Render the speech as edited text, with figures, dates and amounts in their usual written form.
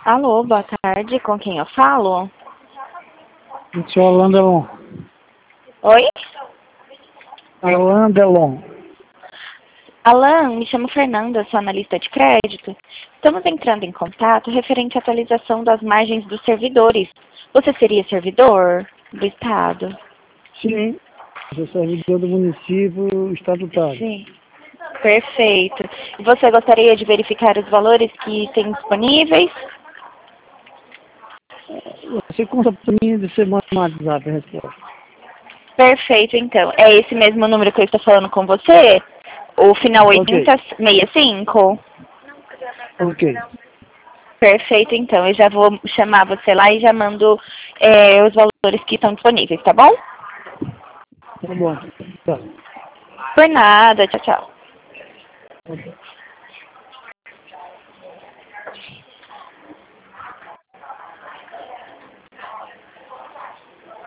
Alô, boa tarde, com quem eu falo? Senhor Alain Delon. Oi? Alain Delon. Alan, me chamo Fernanda, sou analista de crédito. Estamos entrando em contato referente à atualização das margens dos servidores. Você seria servidor do Estado? Sim. Sou servidor do município estatutário. Sim. Perfeito. E você gostaria de verificar os valores que tem disponíveis? Você conta para mim de semana no WhatsApp a resposta. Perfeito, então. É esse mesmo número que eu estou falando com você? O final Ok. 8065? Ok. Perfeito, então. Eu já vou chamar você lá e já mando os valores que estão disponíveis, tá bom? Tá bom. Tá. Por nada. Tchau, tchau. Ok.